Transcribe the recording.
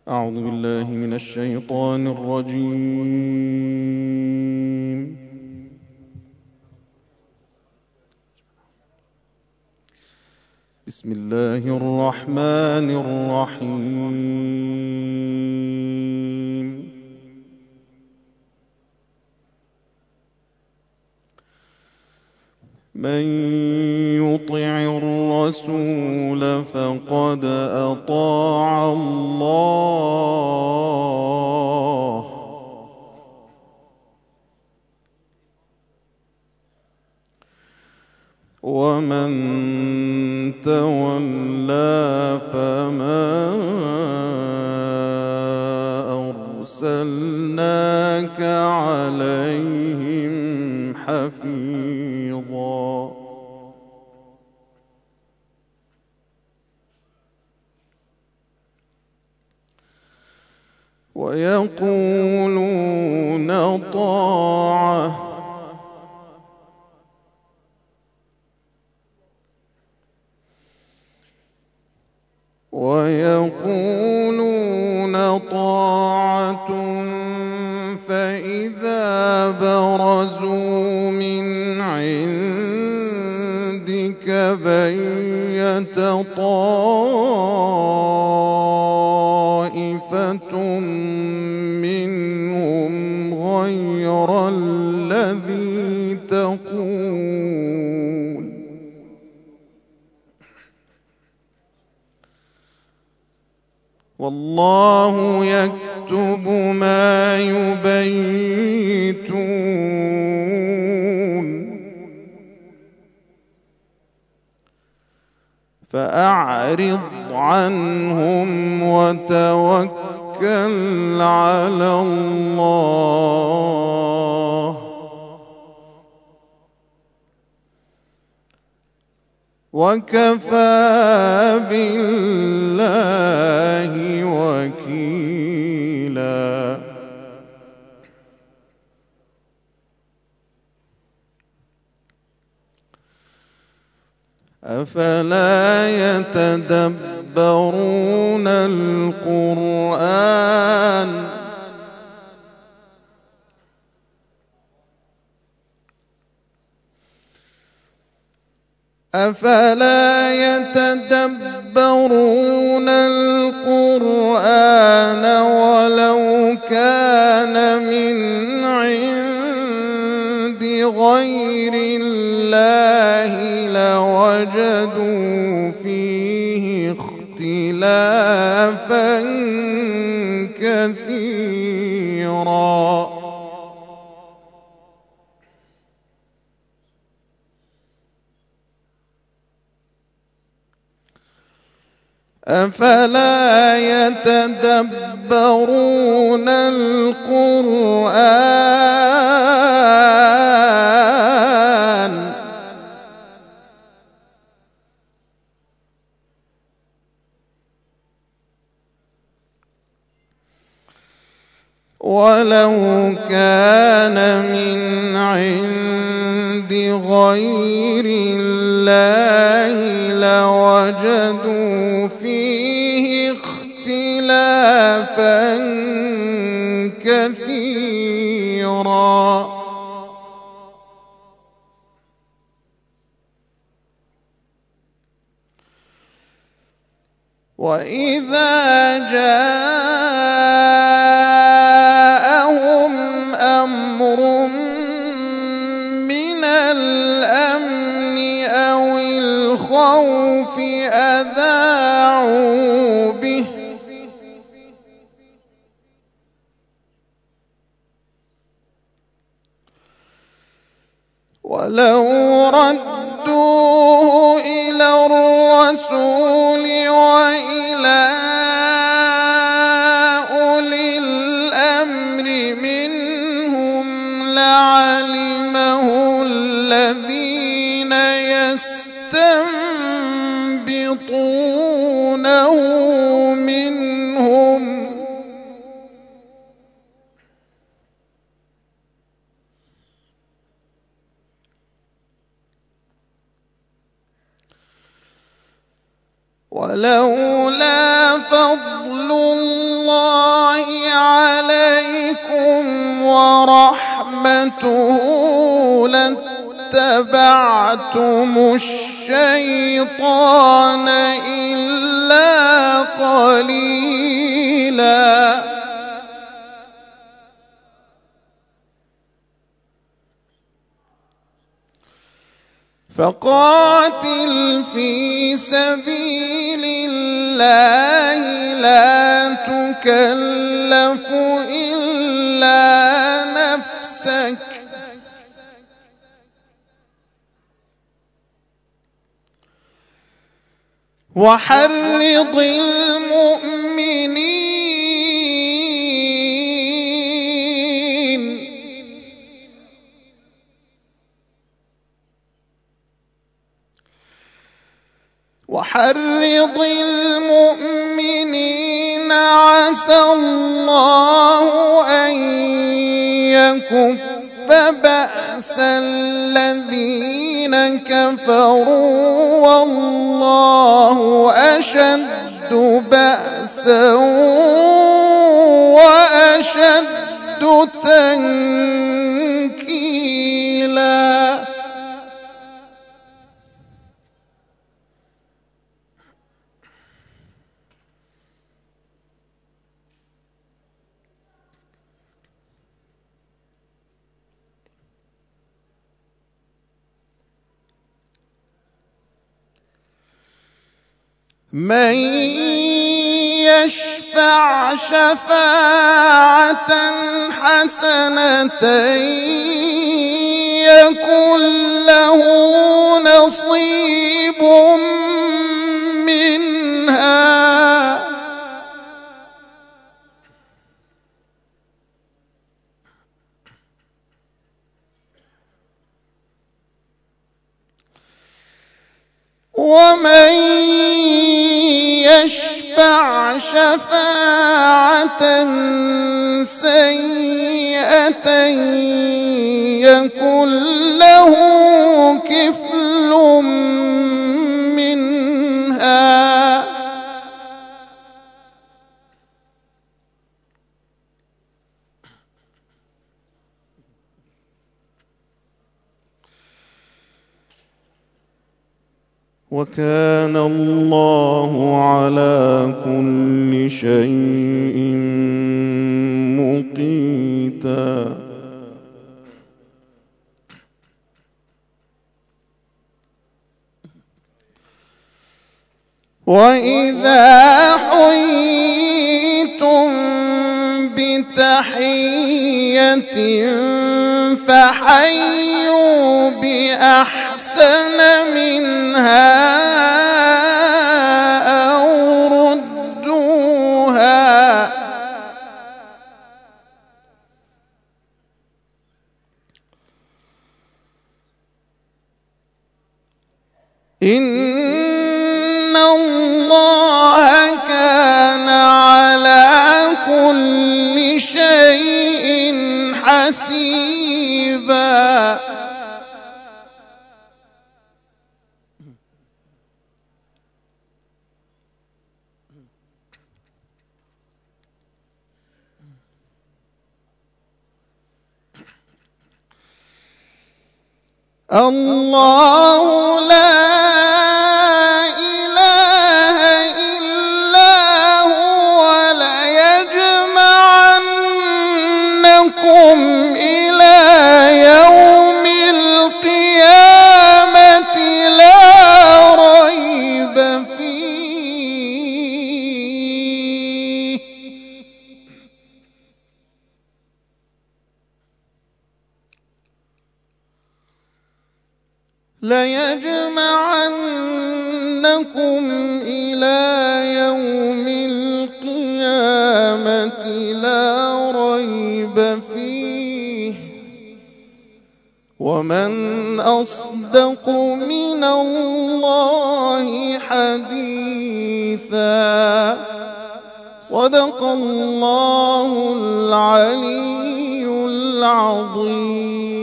أعوذ بالله من الشيطان الرجيم. بسم الله الرحمن الرحيم. من يطع الرسول فقد أطاع الله، ومن تولى فما أرسلناك عليهم حفيظا. ويقولون طاعة فإذا برزوا من عندك بيت طائفة منهم غير الذي تقول، والله يكتب ما يبيتون. فأعرض عنهم وتوكل على الله، وكفى بالله وكيلا. أفلا يتدبرون القرآن ولو كان من عند غير الله لوجدوا فيه اختلافا كثيرا. أفلا يتدبرون القرآن ولو كان من عند غير الله لوجدوا فيه اختلافا كثيرا. وإذا جاءهم أمر من الأمن أو الخوف أذاعوا به، ولو ردوه إلى الرسول وإلى أولي الأمر منهم لعلمه الذين يستنبطونه منهم، ولولا فضل الله عليكم ورحمته لاتبعتم الشيطان إلا قليلا. فقاتل في سبيل الله لا تكلف إلا نفسك وحرض المؤمنين عسى الله أن يكف بأس الذين كفروا والله أشد بأسا وأشد تنكيلا. من يشفع شفاعة حسنة يكن له نصيب منها ومن يشفع شفاعة سيئة يكن له كفل منها وكان الله على كل شيء مقيتا. وإذا حييتم بتحية فحيوا بأحسن منها أو ردوها إن الله كان على كل شيء حسيبا. الله لا إله إلا هو ليجمعنكم إلى يوم القيامة لا ريب فيه. ليجمعنكم إلى يوم القيامة لا ريب فيه ومن أصدق من الله حديثا. صدق الله العلي العظيم.